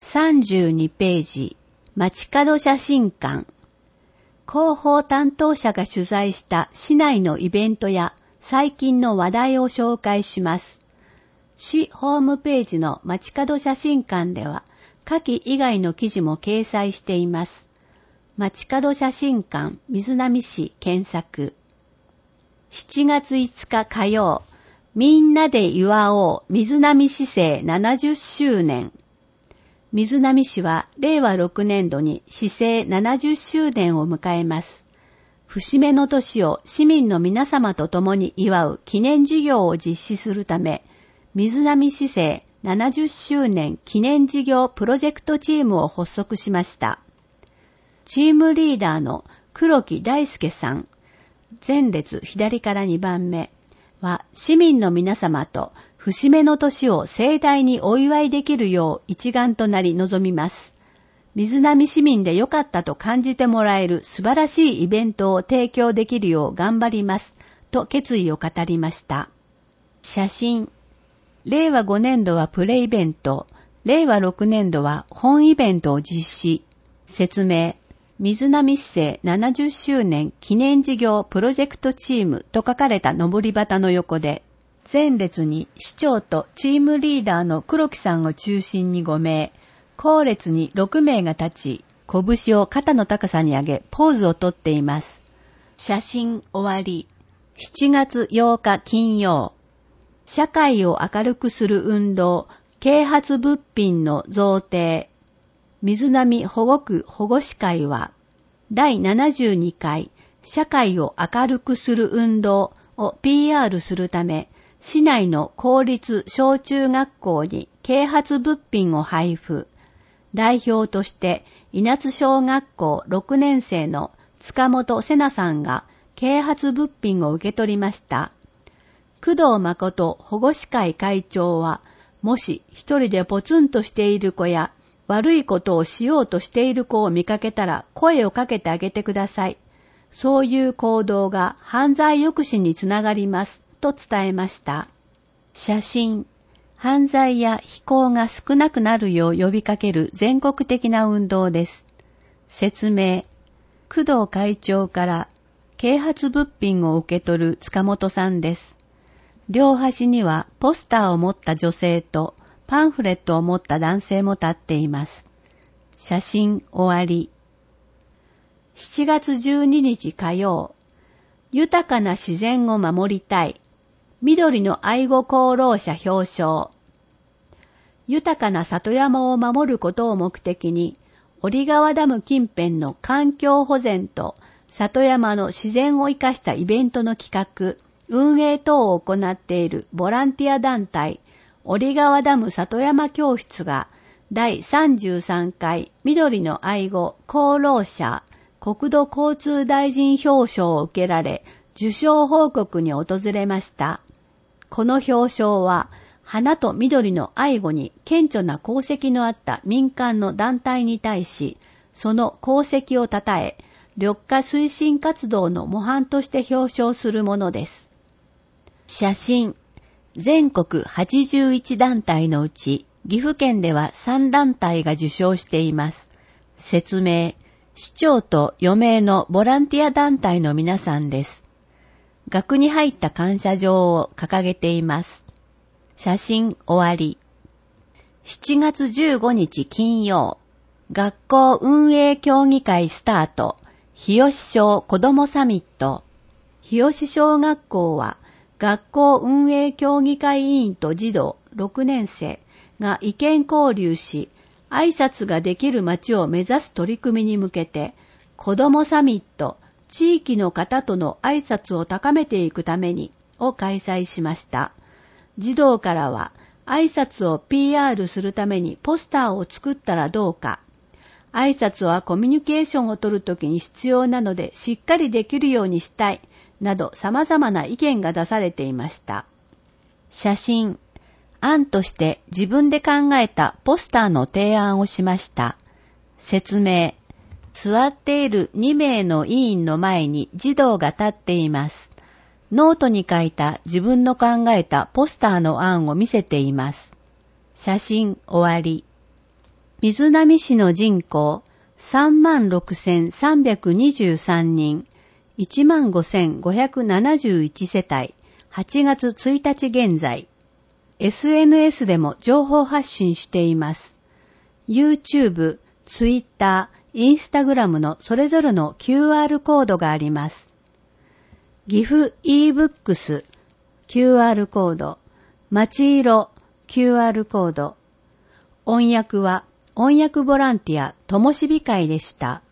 32ページ、街角写真館。広報担当者が取材した市内のイベントや最近の話題を紹介します。市ホームページの街角写真館では、下記以外の記事も掲載しています。街角写真館瑞浪市検索。7月5日火曜、みんなで祝おう瑞浪市政70周年。瑞浪市は令和6年度に市政70周年を迎えます。節目の年を市民の皆様と共に祝う記念事業を実施するため、瑞浪市政70周年記念事業プロジェクトチームを発足しました。チームリーダーの黒木大輔さん、前列左から2番目は市民の皆様と節目の年を盛大にお祝いできるよう一丸となり臨みます。瑞浪市民で良かったと感じてもらえる素晴らしいイベントを提供できるよう頑張りますと決意を語りました。写真。令和5年度はプレイベント、令和6年度は本イベントを実施。説明。瑞浪市政70周年記念事業プロジェクトチームと書かれた上り旗の横で、前列に市長とチームリーダーの黒木さんを中心に5名、後列に6名が立ち、拳を肩の高さに上げポーズをとっています。写真終わり。7月8日金曜。社会を明るくする運動、啓発物品の贈呈。瑞浪保護区保護士会は、第72回社会を明るくする運動を PR するため、市内の公立小中学校に啓発物品を配布。代表として、稲津小学校6年生の塚本瀬奈さんが啓発物品を受け取りました。工藤誠保護士会会長は、もし一人でポツンとしている子や、悪いことをしようとしている子を見かけたら声をかけてあげてください。そういう行動が犯罪抑止につながりますと伝えました。写真。犯罪や非行が少なくなるよう呼びかける全国的な運動です。説明。工藤会長から啓発物品を受け取る塚本さんです。両端にはポスターを持った女性とパンフレットを持った男性も立っています。写真終わり。7月12日火曜。豊かな自然を守りたい。緑の愛護功労者表彰。豊かな里山を守ることを目的に、折川ダム近辺の環境保全と里山の自然を生かしたイベントの企画、運営等を行っているボランティア団体、折川ダム里山教室が第33回緑の愛護功労者国土交通大臣表彰を受けられ、受賞報告に訪れました。この表彰は、花と緑の愛護に顕著な功績のあった民間の団体に対し、その功績を称え、緑化推進活動の模範として表彰するものです。写真。全国81団体のうち、岐阜県では3団体が受賞しています。説明。市長と4名のボランティア団体の皆さんです。額に入った感謝状を掲げています。写真終わり。7月15日金曜。学校運営協議会スタート。日吉小子どもサミット。日吉小学校は、学校運営協議会委員と児童6年生が意見交流し、挨拶ができる街を目指す取り組みに向けて、子どもサミット、地域の方との挨拶を高めていくためにを開催しました。児童からは、挨拶を PR するためにポスターを作ったらどうか、挨拶はコミュニケーションを取るときに必要なのでしっかりできるようにしたい、など様々な意見が出されていました。写真。案として自分で考えたポスターの提案をしました。説明。座っている2名の委員の前に児童が立っています。ノートに書いた自分の考えたポスターの案を見せています。写真終わり。 瑞浪市の人口36,323人、15,571世帯、8月1日現在。SNS でも情報発信しています。YouTube、Twitter、Instagram のそれぞれの QR コードがあります。岐阜 eBooks QR コード、まちいろ QR コード。音訳は音訳ボランティアともしび会でした。